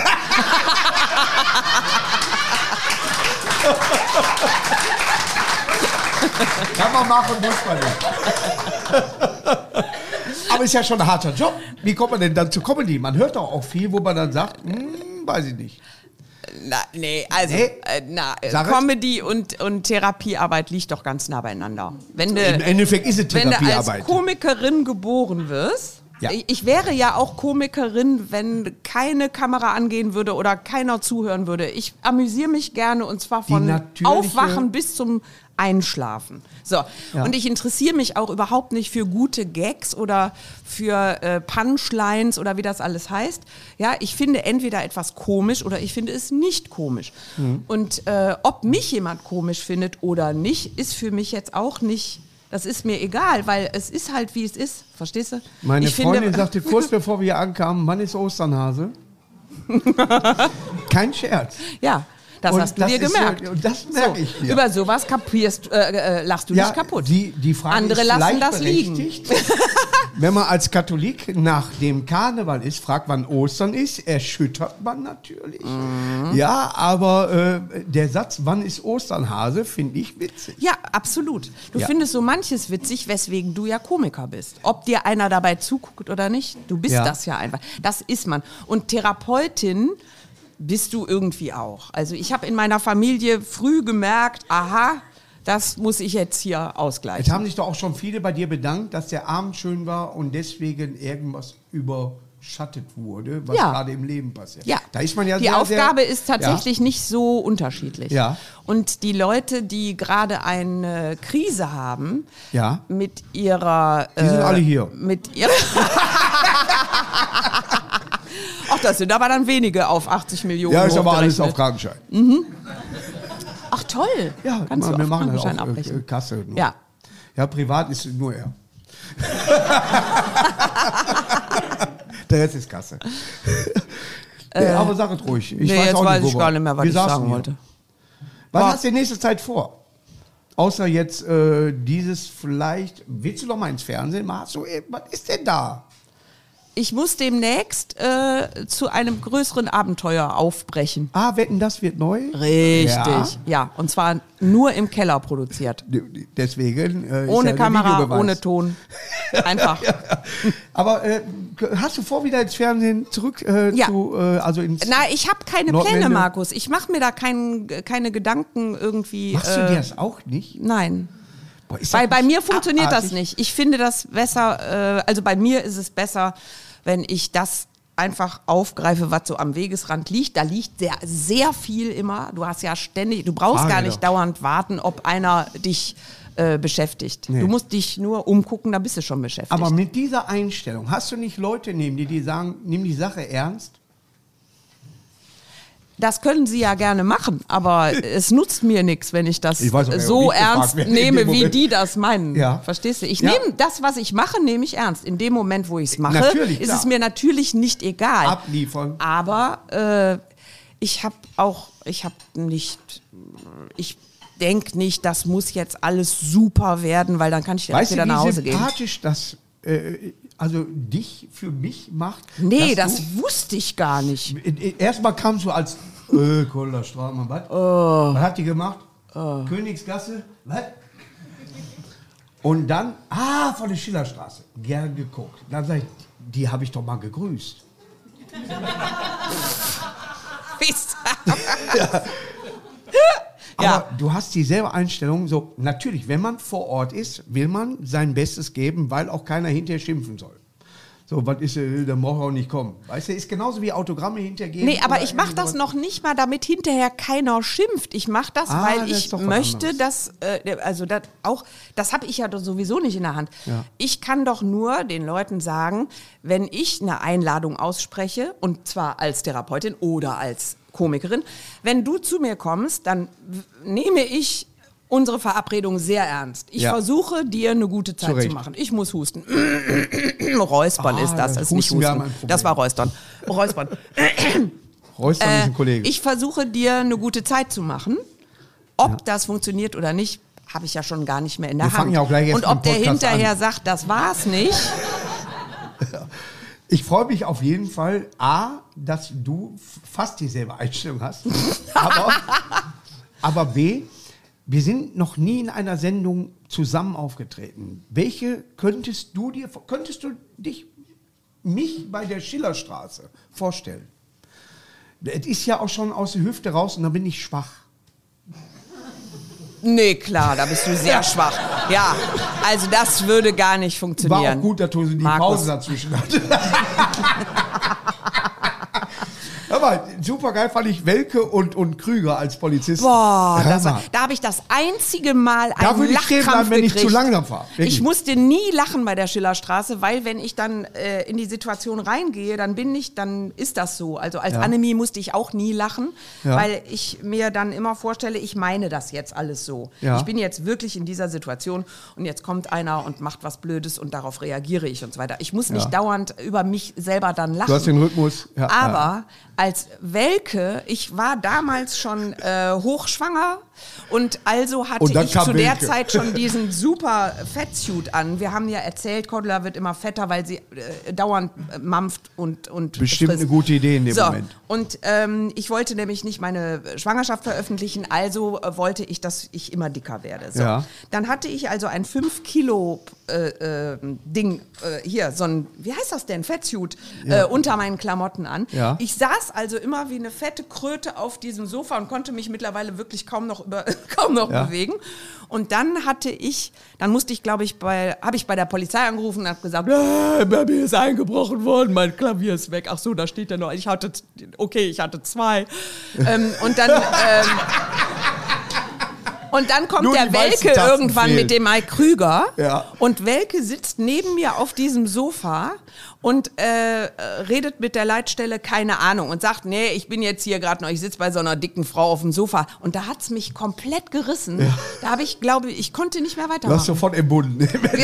Kann man machen, muss man nicht. Aber ist ja schon ein harter Job. Wie kommt man denn dann zu Comedy? Man hört doch auch viel, wo man dann sagt, hm, weiß ich nicht. Na, nee, also Nee? Äh, na, äh, Sag es. Comedy und, und Therapiearbeit liegt doch ganz nah beieinander. Wenn du, Im Endeffekt ist es wenn du als Therapiearbeit. Komikerin geboren wirst, Ja. ich, ich wäre ja auch Komikerin, wenn keine Kamera angehen würde oder keiner zuhören würde. Ich amüsiere mich gerne und zwar von natürliche- Aufwachen bis zum Einschlafen. So, Ja. und ich interessiere mich auch überhaupt nicht für gute Gags oder für äh, Punchlines oder wie das alles heißt. Ja, ich finde entweder etwas komisch oder ich finde es nicht komisch. Mhm. Und äh, ob mich jemand komisch findet oder nicht, ist für mich jetzt auch nicht, das ist mir egal, weil es ist halt, wie es ist. Verstehst du? Meine ich Freundin finde, sagte kurz bevor wir hier ankamen, wann ist Osternhase? Kein Scherz. ja. Das Und hast du das dir ist gemerkt. so- und das merke ich dir. Über sowas kapierst, äh, äh, lachst du Ja, dich kaputt. Die, die Frage Andere ist lassen das gleichberechtigt. Wenn man als Katholik nach dem Karneval ist, fragt, wann Ostern ist, erschüttert man natürlich. Mhm. Ja, aber äh, der Satz, wann ist Osternhase, finde ich witzig. Ja, absolut. Du Ja. findest so manches witzig, weswegen du ja Komiker bist. Ob dir einer dabei zuguckt oder nicht, du bist Ja. das ja einfach. Das ist man. Und Therapeutin bist du irgendwie auch. Also ich habe in meiner Familie früh gemerkt, aha, das muss ich jetzt hier Jetzt ausgleichen. haben sich doch auch schon viele bei dir bedankt, dass der Abend schön war und deswegen irgendwas überschattet wurde, was Ja. gerade im Leben passiert. Ja, Da ist man ja die sehr, Aufgabe sehr, ist tatsächlich nicht so unterschiedlich. Ja. Und die Leute, die gerade eine Krise haben, Ja. mit ihrer... Die sind alle hier. Mit ihrer... Ach, das sind aber dann wenige auf achtzig Millionen. Ja, ist aber alles auf hochgerechnet. Krankenschein. Ach toll. Ja, Kannst wir du auf machen das Krankenschein auf äh, abbrechen. Kasse. nur. Ja. Ja, privat ist nur er. Der Rest ist Kasse. nee, aber sag es ruhig. Ich nee, weiß jetzt auch weiß nicht, ich wo gar wir- nicht mehr, was wir ich saßen sagen hier. wollte. Was War- hast du in nächster Zeit vor? Außer jetzt äh, dieses vielleicht, willst du noch mal ins Fernsehen? Mal so, ey, was ist denn da? Ich muss demnächst äh, zu einem größeren Abenteuer aufbrechen. Ah, Wetten, das wird neu? Richtig. Ja. Ja, und zwar nur im Keller produziert. Deswegen. Äh, ist Ohne ja der Kamera, Videobeweis. ohne Ton. Einfach. Aber äh, hast du vor, wieder ins Fernsehen zurück äh, Ja. zu, äh, also ins. Na, ich habe keine Nordwende. Pläne, Markus. Ich mache mir da kein, keine Gedanken irgendwie. Machst du äh, dir das auch nicht? Nein. Boah, ist Bei, das bei nicht mir funktioniert das abartig? nicht. Ich finde das besser, äh, also bei mir ist es besser, wenn ich das einfach aufgreife, was so am Wegesrand liegt. Da liegt sehr, sehr viel immer. Du hast ja ständig, du brauchst Frage gar nicht doch. dauernd warten, ob einer dich äh, beschäftigt. Nee. Du musst dich nur umgucken, da bist du schon beschäftigt. Aber mit dieser Einstellung, hast du nicht Leute neben dir, die sagen, nimm die Sache ernst? Das können sie ja gerne machen, aber es nutzt mir nichts, wenn ich das Ich weiß auch gar nicht, so ob ich gefragt ernst werde in nehme, dem wie Moment. die das meinen. Ja. Verstehst du? Ich Ja. nehme das, was ich mache, nehme ich ernst. In dem Moment, wo ich es mache, Natürlich, ist klar. es mir natürlich nicht egal. Abliefern. Aber äh, ich habe auch, ich habe nicht, ich denke nicht, das muss jetzt alles super werden, weil dann kann ich direkt Weißt du, wieder nach wie Hause gehen. sympathisch das äh, also dich für mich macht? Nee, dass das wusste ich gar nicht. du, äh, erstmal kamst du als äh, Koller Straßmann, was? Was hat die gemacht? Königsgasse, was? Und dann, ah, von der Schillerstraße, gern geguckt. Dann sag ich, die habe ich doch mal gegrüßt. Aber Ja. du hast dieselbe Einstellung, so natürlich, wenn man vor Ort ist, will man sein Bestes geben, weil auch keiner hinterher schimpfen soll. So, was ist, äh, der braucht auch nicht kommen. Weißt du, ist genauso wie Autogramme hintergeben. Nee, aber oder ich mache irgendwie das sowas. noch nicht mal, damit hinterher keiner schimpft. Ich mache das, Ah, weil das ich ist doch was möchte, anderes. dass, äh, also das auch, das habe ich ja doch sowieso nicht in der Hand. Ja. Ich kann doch nur den Leuten sagen, wenn ich eine Einladung ausspreche, und zwar als Therapeutin oder als Komikerin, wenn du zu mir kommst, dann w- nehme ich unsere Verabredung sehr ernst. Ich Ja. versuche, dir eine gute Zeit Zu Recht. zu machen. Ich muss husten. Räuspern Ah, ist das, das das ist nicht Husten, wir haben Husten. ein Problem. Das war Räuspern. Räuspern. Reustern ist Äh, ein Kollege. ich versuche dir eine gute Zeit zu machen. Ob das funktioniert oder nicht, habe ich ja schon gar nicht mehr in der Wir fangen Hand. ja auch gleich erst und ob mit der dem Podcast hinterher an. sagt, das war's nicht. Ich freue mich auf jeden Fall, A, dass du f- fast dieselbe Einstellung hast, aber, aber B, wir sind noch nie in einer Sendung zusammen aufgetreten. Welche könntest du dir, könntest du dich, mich bei der Schillerstraße vorstellen? Es ist ja auch schon aus der Hüfte raus und da bin ich schwach. Nee, klar, da bist du sehr schwach. Ja, also das würde gar nicht funktionieren. War auch gut, dass du die Markus. Pause dazwischen hatte. Aber super geil fand ich Welke und, und Krüger als Polizisten. Boah, Hör das war, mal. da habe ich das einzige Mal Da einen würde ich stehen Lachkrampf bleiben, wenn ich gekriegt. zu langsam fahre. Wirklich. Ich musste nie lachen bei der Schillerstraße, weil wenn ich dann äh, in die Situation reingehe, dann bin ich, dann ist das so. Also als Ja. Annemie musste ich auch nie lachen, Ja. weil ich mir dann immer vorstelle, ich meine das jetzt alles so. Ja. Ich bin jetzt wirklich in dieser Situation und jetzt kommt einer und macht was Blödes und darauf reagiere ich und so weiter. Ich muss nicht Ja. dauernd über mich selber dann lachen. Du hast den Rhythmus. Ja, Aber ja. als Welke, ich war damals schon äh, hochschwanger und also hatte Und dann ich kam zu der Welke. Zeit schon diesen super Fettsuit an. Wir haben ja erzählt, Cordula wird immer fetter, weil sie äh, dauernd äh, mampft und und Bestimmt frisst. eine gute Idee in dem so, Moment. Und ähm, ich wollte nämlich nicht meine Schwangerschaft veröffentlichen, also äh, wollte ich, dass ich immer dicker werde. So. Ja. Dann hatte ich also ein fünf Kilo äh, äh, Ding, äh, hier, so ein, wie heißt das denn, Fettsuit, Ja. äh, unter meinen Klamotten an. Ja. Ich saß also immer wie eine fette Kröte auf diesem Sofa und konnte mich mittlerweile wirklich kaum noch, über, kaum noch Ja. bewegen. Und dann hatte ich, dann musste ich, glaube ich, bei, habe ich bei der Polizei angerufen und habe gesagt, äh, bei mir ist eingebrochen worden, mein Klavier ist weg. Ach so, da steht ja noch. Ich hatte, okay, ich hatte zwei. ähm, und dann, ähm, und dann kommt Nur der die weißen Welke Tasten irgendwann fehlen. mit dem Mike Krüger. Ja. Und Welke sitzt neben mir auf diesem Sofa und äh, äh, redet mit der Leitstelle, keine Ahnung, und sagt, nee, ich bin jetzt hier gerade noch, ich sitze bei so einer dicken Frau auf dem Sofa. Und da hat's mich komplett gerissen. Ja. Da habe ich, glaube ich, ich konnte nicht mehr Du hast weitermachen. sofort entbunden.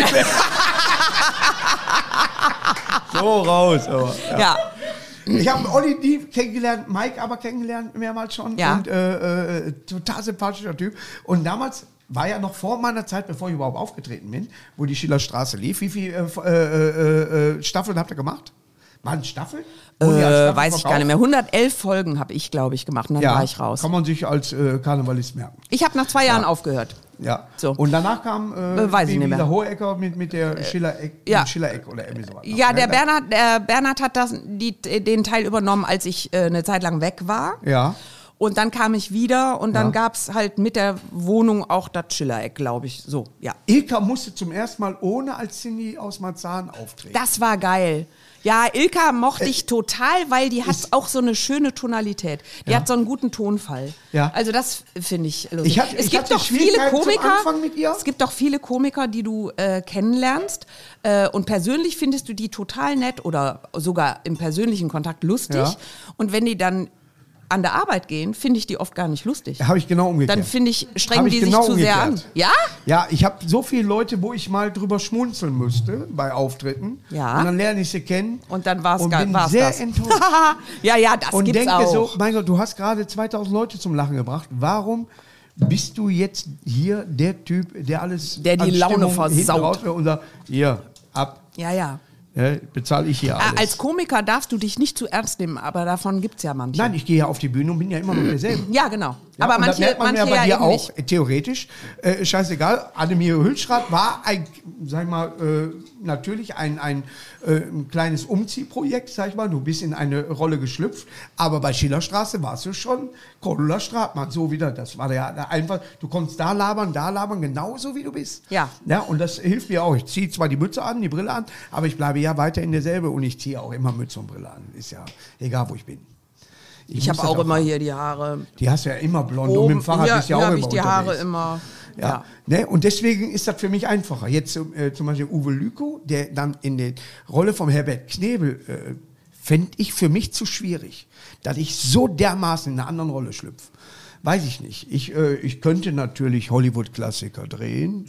So raus. Aber, ja. Ja. Ich habe Olli nie kennengelernt, Mike aber kennengelernt, mehrmals schon. Ja. Und äh, äh, total sympathischer Typ. Und damals war ja noch vor meiner Zeit, bevor ich überhaupt aufgetreten bin, wo die Schillerstraße lief. Wie viele äh, äh, äh, Staffeln habt ihr gemacht? Waren Staffeln? Wurden die als Äh, Staffel weiß ich verkauft? gar nicht mehr. hundertelf Folgen habe ich, glaube ich, gemacht und dann Ja, war ich raus. kann man sich als äh, Karnevalist merken. Ich habe nach zwei Jahren Ja. aufgehört. Ja. So. Und danach kam äh, Äh, weiß ich wie nicht mehr. dieser Hohecker mit, mit der Schillereck, ja. mit Schillereck oder irgendwie sowas. Ja, der da- Bernhard, der Bernhard hat das, die, den Teil übernommen, als ich äh, eine Zeit lang weg war. Ja. Und dann kam ich wieder und dann Ja. gab's halt mit der Wohnung auch das Schillereck, glaube ich. So, ja. Ilka musste zum ersten Mal ohne als Cindy aus Marzahn auftreten. Das war geil. Ja, Ilka mochte ich total, weil die hat Äh, ist- auch so eine schöne Tonalität. Die Ja. hat so einen guten Tonfall. Ja. Also das finde ich lustig. Ich hatte- es ich gibt hatte doch viele Schwierigkeiten zum Komiker. Anfang mit ihr. Es gibt doch viele Komiker, die du äh, kennenlernst äh, und persönlich findest du die total nett oder sogar im persönlichen Kontakt lustig. Ja. Und wenn die dann an der Arbeit gehen, finde ich die oft gar nicht lustig. Habe ich genau umgekehrt. Dann finde ich, strengen Hab ich die genau sich zu sehr an. umgekehrt. Ja? Ja, ich habe so viele Leute, wo ich mal drüber schmunzeln müsste bei Auftritten. Ja. Und dann lerne ich sie kennen. Und dann war's und gar- bin war's sehr das. enttäuscht. ja, ja, das Und gibt's denke auch. so, mein Gott, du hast gerade zweitausend Leute zum Lachen gebracht. Warum bist du jetzt hier der Typ, der alles Der die an Laune Stimmung versaut. hinten raus will und sagt, hier, ab, ja, ja. ja, bezahle ich hier Ah, alles. Als Komiker darfst du dich nicht zu ernst nehmen, aber davon gibt's ja manche. Nein, ich gehe ja auf die Bühne und bin ja immer noch derselbe. Ja, genau. Ja, aber und das manche, merkt man manche ja bei ja dir eben auch, nicht. äh, theoretisch. Äh, scheißegal, Ademir Hülschrath war ein, sag ich mal, äh, natürlich ein, ein, äh, ein kleines Umziehprojekt, sag ich mal. Du bist in eine Rolle geschlüpft, aber bei Schillerstraße warst du schon Cordula Stratmann, so wieder. Das war ja einfach, du konntest da labern, da labern, genauso wie du bist. Ja. Ja, und das hilft mir auch. Ich ziehe zwar die Mütze an, die Brille an, aber ich bleibe ja weiter in derselbe und ich ziehe auch immer Mütze und Brille an. Ist ja egal, wo ich bin. Ich muss habe das auch immer haben. hier die Haare. Die hast du ja immer blond und mit dem Fahrrad hier, bist du ja hier auch habe immer ich die unterwegs. Haare immer. Ja. Ja. Ne? Und deswegen ist das für mich einfacher. Jetzt äh, zum Beispiel Uwe Lükow, der dann in der Rolle von Herbert Knebel, äh, fände ich für mich zu schwierig, dass ich so dermaßen in einer anderen Rolle schlüpfe. Weiß ich nicht. Ich, äh, ich könnte natürlich Hollywood-Klassiker drehen.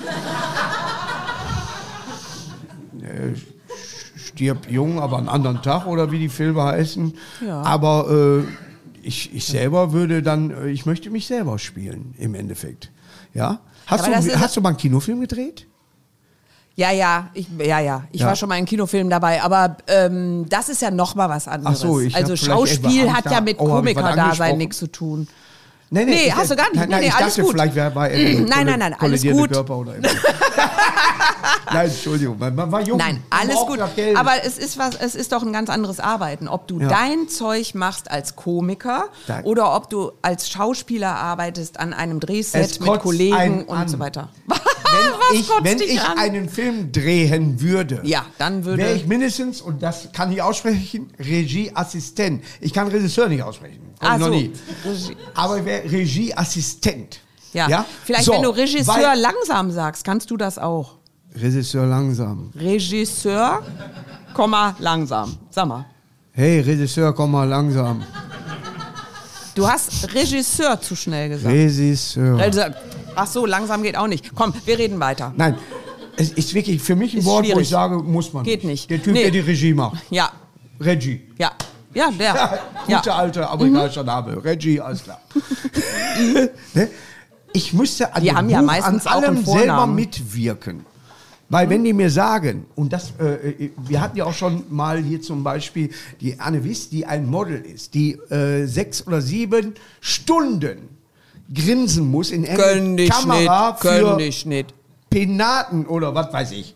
äh, Stirb jung, aber einen anderen Tag oder wie die Filme heißen. Ja. Aber äh, ich, ich selber würde dann, äh, ich möchte mich selber spielen im Endeffekt. Ja? Hast, Aber das du, ist- hast du mal einen Kinofilm gedreht? Ja, ja, ich, ja, ja. Ich Ja. war schon mal in Kinofilmen dabei, aber ähm, das ist ja noch mal was anderes. Ach so, ich also hab vielleicht Schauspiel etwa- hat ja mit oh, hab ich was Komikerdasein angesprochen? nichts zu tun. Nee, Nee, ich- hast du gar nicht. Nein, Nee, nein, nee, ich alles dachte, gut. vielleicht wäre bei Nein, nein, nein, alles gut. Körper oder Nein, Entschuldigung, man, man war jung. Nein, man alles braucht gut. das Geld. Aber es ist was, es ist doch ein ganz anderes Arbeiten. Ob du Ja. dein Zeug machst als Komiker Da- oder ob du als Schauspieler arbeitest an einem Es Drehset mit kotzt Kollegen einen und an. so weiter. wenn ich, kotzt wenn dich ich an? einen Film drehen würde, Ja, dann würde- wäre ich mindestens, und das kann ich aussprechen, Regieassistent. Ich kann Regisseur nicht aussprechen. Hab Ah, ich noch so. nie. Regie. Aber ich wäre Regieassistent. Ja. Vielleicht, So, wenn du Regisseur weil- langsam sagst, kannst du das auch. Regisseur langsam. Regisseur, Komma, langsam. Sag mal. Hey, Regisseur, komm mal langsam. Du hast Regisseur zu schnell gesagt. Regisseur. Regisseur. Ach so, langsam geht auch nicht. Komm, wir reden weiter. Nein, es ist wirklich für mich ein Ist Wort, wo schwierig. ich sage, muss man Geht nicht. Der Typ, Nee. der die Regie macht. Ja, Regie. ja, ja, der. Guter Ja. alter amerikanischer Name. Regie, alles klar. Ne? Ich müsste an Die dem haben ja Buch, meistens an auch einen allem selber Vornamen. mitwirken. Weil wenn die mir sagen, und das, äh, wir hatten ja auch schon mal hier zum Beispiel die Anne Wiss, die ein Model ist, die äh, sechs oder sieben Stunden grinsen muss in einer Können dich Kamera nicht, können für dich nicht. Penaten oder was weiß ich.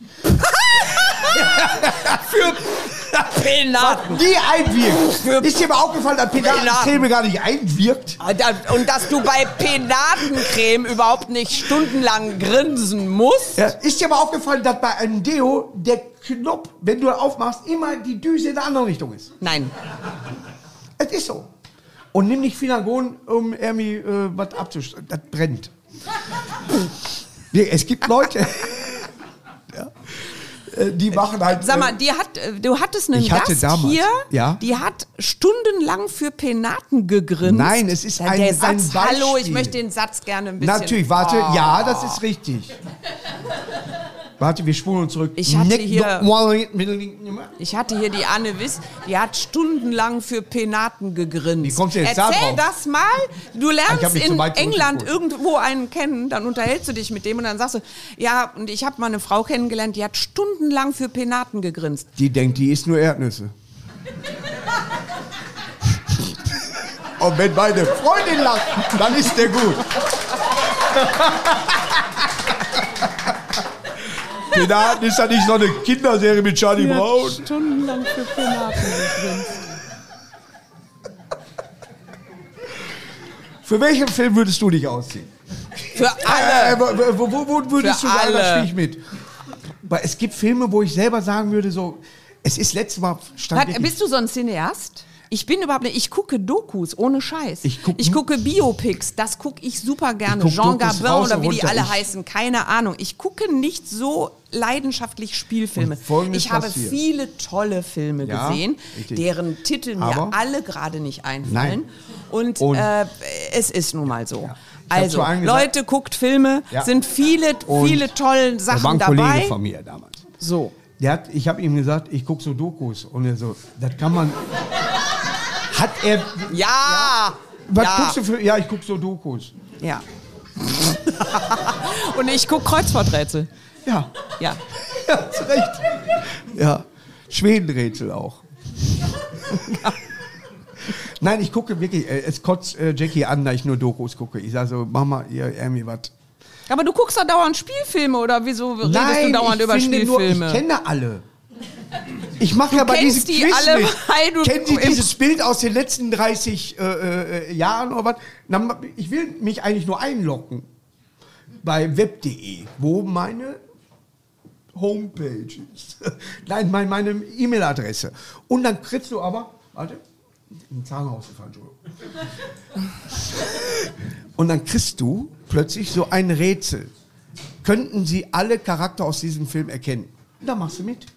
Penaten. Die einwirkt. Ist dir mal aufgefallen, dass Penatencreme gar nicht einwirkt? Und dass du bei Penatencreme überhaupt nicht stundenlang grinsen musst. Ja, ist dir mal aufgefallen, dass bei einem Deo der Knopf, wenn du aufmachst, immer die Düse in der anderen Richtung ist? Nein. Es ist so. Und nimm nicht Finagon, um irgendwie äh, was abzustellen. Das brennt. Nee, es gibt Leute, ja, äh, die machen halt... Sag mal, äh, die hat, äh, du hattest einen Ich hatte Gast damals, hier, ja. die hat stundenlang für Penaten gegrinst. Nein, es ist Ja, ein- Der ein Satz, Beispiel. hallo, ich möchte den Satz gerne ein bisschen... Natürlich, warte, Oh. ja, das ist richtig. Warte, wir spulen uns zurück. Ich hatte Nick- hier- Do- Ich hatte hier die Anne Wiss, die hat stundenlang für Penaten gegrinst. Wie kommst du jetzt da Erzähl drauf? das mal. Du Ich lernst hab mich zu in weit England zurückgespult. irgendwo einen kennen, dann unterhältst du dich mit dem und dann sagst du, ja, und ich habe mal eine Frau kennengelernt, die hat stundenlang für Penaten gegrinst. Die denkt, die isst nur Erdnüsse. Und wenn meine Freundin lacht, dann ist der gut. Penaten ist ja nicht so eine Kinderserie mit Charlie Die Brown. hat stundenlang für Penaten gegrinst. Für welchen Film würdest du dich ausziehen? Für Äh, alle. wo, wo, wo würdest Für du sagen, da alle. spiele ich mit? Weil es gibt Filme, wo ich selber sagen würde, so, es ist letztes Mal stand Hat, wirklich- bist du so ein Cineast? Ich bin überhaupt nicht, ich gucke Dokus, ohne Scheiß. Ich guck- ich gucke Biopics, das gucke ich super gerne. Ich guck Jean Dokus Gabin raus oder und wie die runter. alle Ich- heißen, keine Ahnung. Ich gucke nicht so leidenschaftlich Spielfilme. Und Folgendes Ich habe passiert. viele tolle Filme Ja, gesehen, richtig. deren Titel mir Aber- alle gerade nicht einfallen. Nein. Und, Und- äh, es ist nun mal so. hab Also, zu einem gesagt- Leute, guckt Filme, Ja. sind viele, Und viele tolle Da war Sachen ein dabei. Kollege von mir damals. So. Der hat, ich habe ihm gesagt, ich gucke so Dokus. Und er so, das kann man. Hat er. Ja! Was ja. guckst du für. Ja, ich gucke so Dokus. Ja. Und ich gucke Kreuzworträtsel. Ja, Ja. ja, zu Recht. Ja, Schwedenrätsel auch. Nein, ich gucke wirklich, äh, es kotzt äh, Jackie an, da ich nur Dokus gucke. Ich sage so, mach mal ihr irgendwie was. Aber du guckst doch dauernd Spielfilme oder wieso redest du dauernd ich über finde nur, Spielfilme? ich kenne alle. Ich mache ja bei kennst diesem die Quiz alle, mit. weil du Kennen Sie im- dieses Bild aus den letzten dreißig äh, äh, Jahren oder was? Na, ich will mich eigentlich nur einloggen bei web punkt de, wo meine Homepage ist. Nein, mein, meine E-Mail-Adresse. Und dann kriegst du aber, warte, ein Zahn ausgefallen, Entschuldigung. Und dann kriegst du plötzlich so ein Rätsel. Könnten Sie alle Charakter aus diesem Film erkennen? Da machst du mit.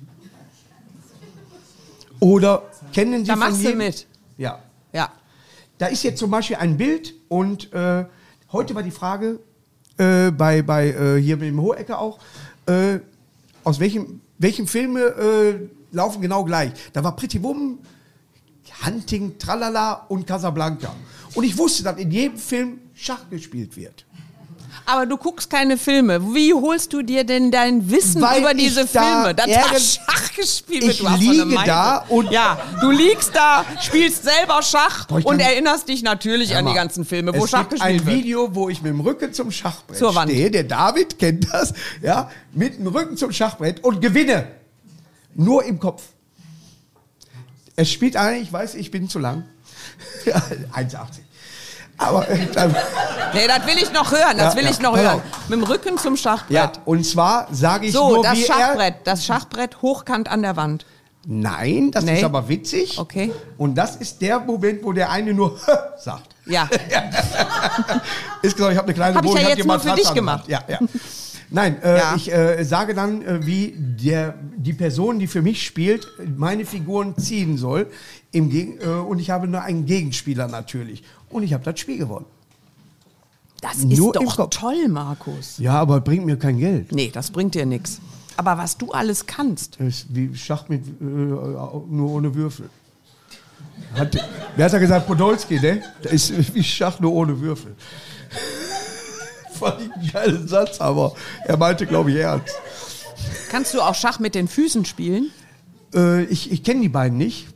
Oder kennen Sie Da von machst du jedem- mit. Ja. Ja. Da ist jetzt zum Beispiel ein Bild und äh, heute war die Frage äh, bei, bei äh, hier mit dem Hohecker auch, äh, aus welchem, welchen Filme äh, laufen genau gleich. Da war Pretty Woman, Hunting, Tralala und Casablanca. Und ich wusste, dass in jedem Film Schach gespielt wird. Aber du guckst keine Filme. Wie holst du dir denn dein Wissen Weil über ich diese da Filme? Dass da irgend- Schach gespielt wird. Ich Du hast so liege eine Meise. da und- Ja, du liegst da, spielst selber Schach Boah, ich und kann- erinnerst dich natürlich Hör an die mal, ganzen Filme, wo es Schach gibt gespielt ein wird. Video, wo ich mit dem Rücken zum Schachbrett Zur Wand. stehe. Der David kennt das. Ja, mit dem Rücken zum Schachbrett und gewinne. Nur im Kopf. Es spielt ein, ich weiß, ich bin zu lang. Ja, eins achtzig. Aber äh, dann, Nee, das will ich noch hören, das Ja, will ja. ich noch Pass hören. auf. Mit dem Rücken zum Schachbrett. ja, und zwar sage ich So, nur, das wie Schachbrett, das Schachbrett hochkant an der Wand. er... Nein, das Nee. ist aber witzig. Okay. Und das ist der Moment, wo der eine nur sagt. Ja. Ist gesagt, ich habe eine kleine Hab ich Wohnung, ja hab jetzt die nur für Matratze dich an der gemacht. Wand. Ja, ja. Nein, äh, Ja. ich äh, sage dann, äh, wie der, die Person, die für mich spielt, meine Figuren ziehen soll. Im Geg äh, und ich habe nur einen Gegenspieler natürlich. Und ich habe das Spiel gewonnen. Das ist Nur im doch Kopf. toll, Markus. Ja, aber bringt mir kein Geld. Nee, das bringt dir nichts. Aber was du alles kannst. Das ist wie Schach mit, äh, nur ohne Würfel. Hat, wer hat da gesagt? Podolski, ne? Das ist wie Schach nur ohne Würfel. Fand ich einen geilen Satz, aber er meinte, glaube ich, ernst. Kannst du auch Schach mit den Füßen spielen? Äh, ich ich kenne die beiden nicht.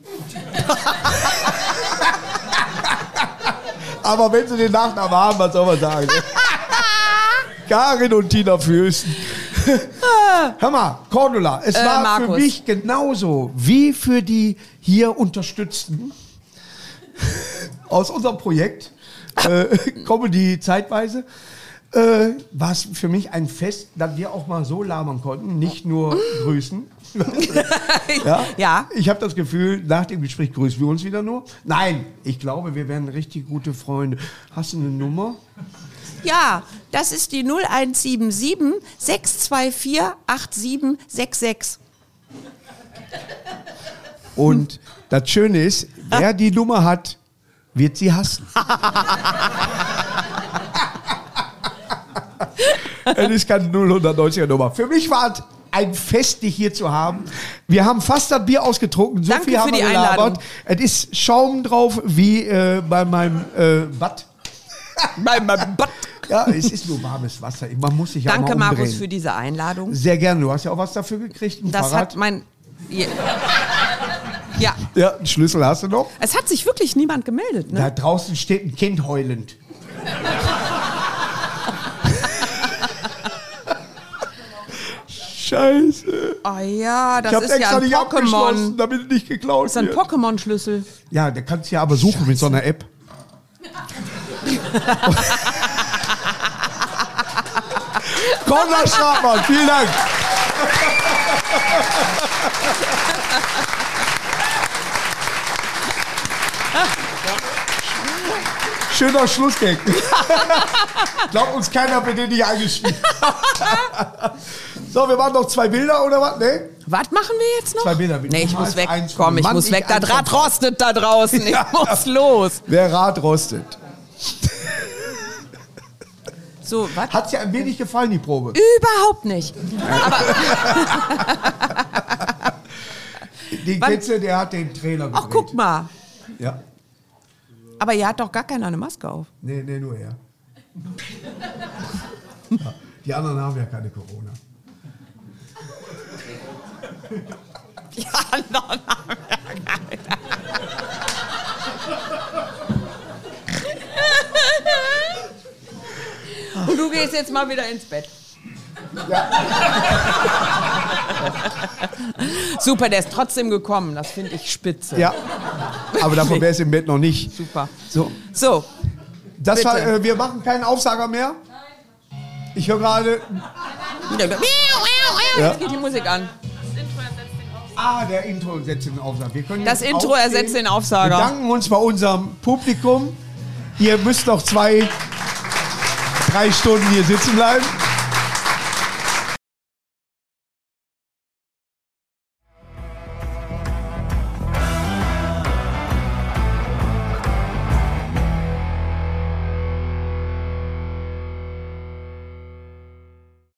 Aber wenn sie den Nachnamen haben, was soll man sagen? Ne? Karin und Tina Fürsten. Hör mal, Cordula, es Äh, war Markus. für mich genauso wie für die hier Unterstützten aus unserem Projekt äh, Comedy zeitweise. Äh, war es für mich ein Fest, dass wir auch mal so labern konnten, nicht nur grüßen. Ja? Ja. Ich habe das Gefühl, nach dem Gespräch grüßen wir uns wieder nur. Nein, ich glaube, wir werden richtig gute Freunde. Hast du eine Nummer? Ja, das ist die null eins sieben sieben sechs zwei vier acht sieben sechs sechs. Und das Schöne ist, wer die Nummer hat, wird sie hassen. Es ist keine null neunziger Nummer. Für mich war es ein Fest, dich hier zu haben. Wir haben fast das Bier ausgetrunken. So Danke viel für haben wir die gelabert. Einladung. Es ist Schaum drauf, wie äh, bei meinem äh, Bad. Bei meinem Bad. Ja, es ist nur warmes Wasser. Man muss sich ja Danke, auch mal umdrehen. Markus, für diese Einladung. Sehr gerne. Du hast ja auch was dafür gekriegt. Ein Das Fahrrad. hat mein... Ja. ja, Ja, einen Schlüssel hast du noch. es hat sich wirklich niemand gemeldet, ne? Da draußen steht ein Kind heulend. Scheiße. Oh ja, das Ich hab's ist ja extra ein nicht abgeschlossen, Pokémon. damit es nicht geklaut Das ist ein wird. Pokémon-Schlüssel. Ja, der kannst du ja aber suchen mit so einer App. Konrad Stratmann, vielen Dank. Schöner Schlussgag. Glaubt uns keiner, wenn den nicht eingespielt. So, wir machen noch zwei Bilder oder was? Ne? Was machen wir jetzt noch? Zwei Bilder. Nee, ich Du muss malst weg. eins Komm, von ich Mann, muss ich weg. Das eins von Rad Frau. rostet da draußen. Ich Ja. muss los. Wer Rad rostet. So, was? Hat's dir ein wenig gefallen, die Probe? Überhaupt nicht. Aber Den Wann- kennst du, der hat den Trailer gedreht. ach, guck mal. Ja. Aber ihr hat doch gar keiner eine Maske auf. Nee, nee, nur er. Ja. Die anderen haben ja keine Corona. Ja, no, no. Und du gehst jetzt mal wieder ins Bett. Super, der ist trotzdem gekommen. Das finde ich spitze. Ja. Aber davon wäre es im Bett noch nicht. Super. So. So, Das Bitte. war, äh, wir machen keinen Aufsager mehr. Ich höre gerade. jetzt geht die Musik an. Ah, der Intro setzt den Aufsager. Wir können Das jetzt Intro aufstehen. ersetzt den Wir Aufsager. danken uns bei unserem Publikum. Ihr müsst noch zwei, drei Stunden hier sitzen bleiben.